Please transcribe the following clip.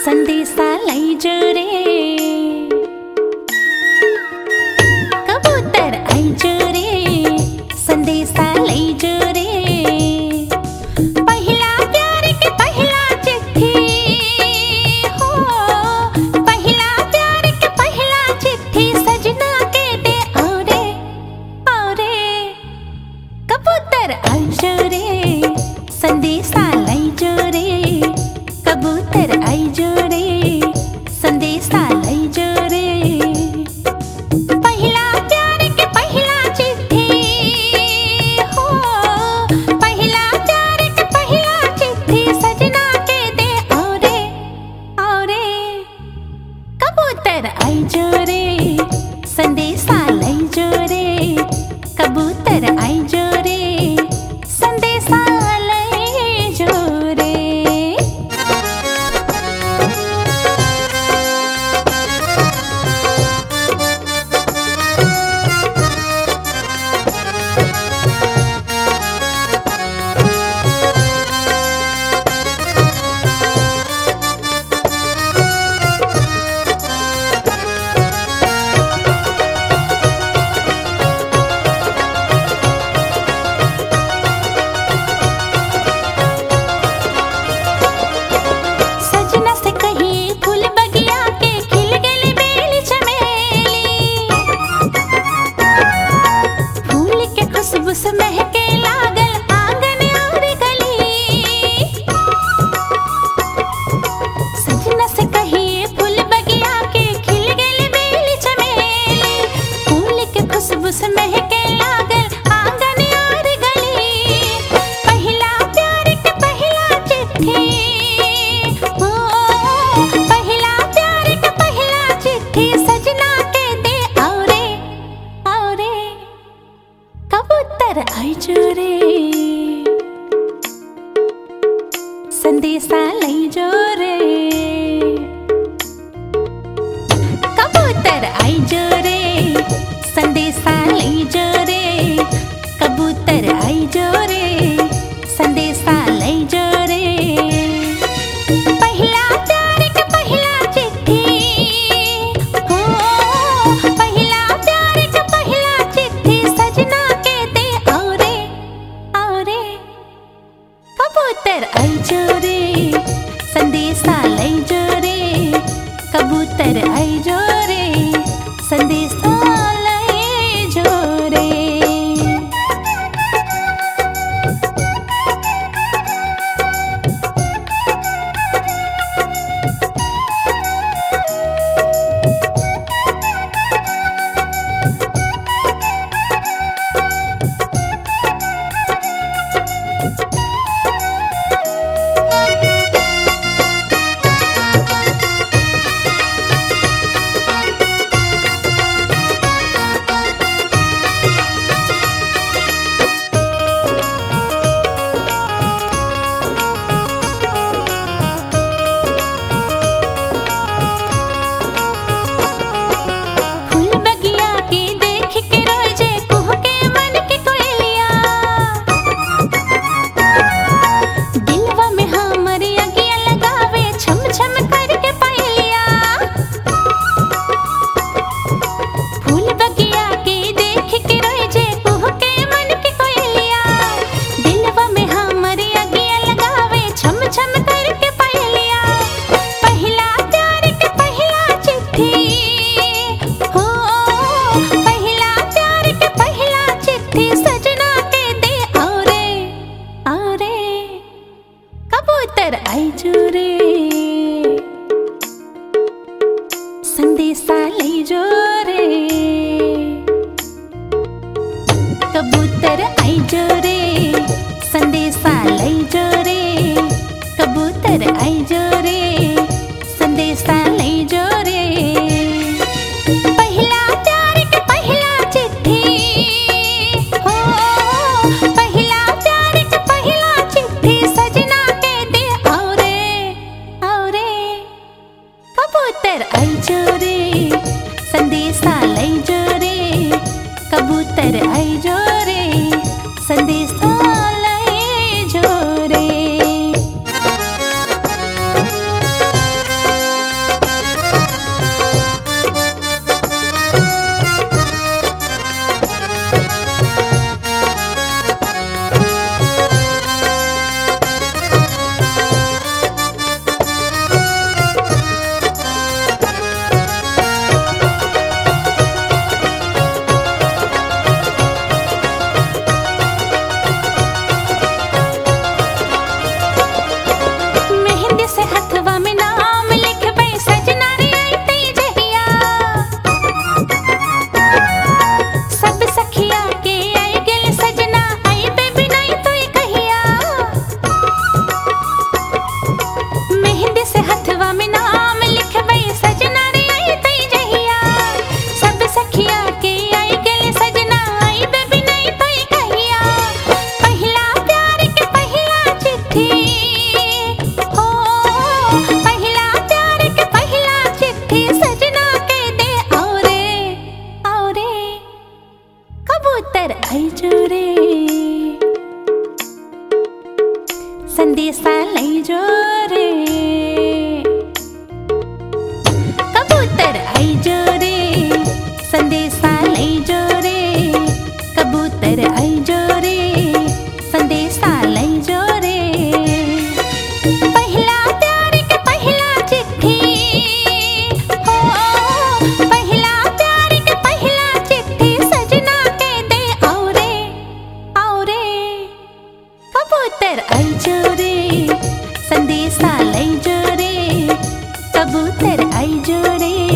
संदेशा लैजो रे कबूतर आइजो रे संदेशा लैजो रे पहिला प्यार के पहिला चिट्ठी हो पहिला प्यार के पहिला चिट्ठी सजना के दे औरे कबूतर आइजो रे संदेशा लैजो रे कबूतर आइजो रे संदेशा लैजो रे पहिला प्यार के पहिला चिट्ठी हो पहिला प्यार के पहिला चिट्ठी सजना के दे औरे कबूतर आइजो रे संदेशा लैजो रे कबूतर आइजो रे संदेशा लैजो रे महके लागल आंगन और गली सजना से कहिए फूल बगिया के खिल गइल बेली चमेली फूल के खुशबू से महके लागल आंगन और गली पहिला प्यार के पहिला चिट्ठी हो पहिला प्यार के पहिला चिट्ठी सजना के दे औरे कबूतर आइजो रे संदेशा लैजो रे कबूतर आइजो रे संदेशा लैजो रे कबूतर आइजो रे संदेशा लैजो रे पहिला प्यार के पहिला चिट्ठी हो पहिला प्यार के पहिला चिट्ठी सजना के दे औरे कबूतर आइजो रे संदेशा लैजो रे कबूतर आइजो रे संदेशा लैजो रे कबूतर आइजो रे संदेशा लैजो रे कबूतर आइजो रे संदेशा लैजो रे कबूतर आइजो रे संदेशा लैजो रे पहिला प्यार के पहिला चिट्ठी हो पहिला प्यार के पहिला चिट्ठी सजना के दे औरे कबूतर आइजो रे संदेशा लैजो रे कबूतर आइजो रे संदेशा लैजो रे साल आई जोरे कबूतर आई जोरे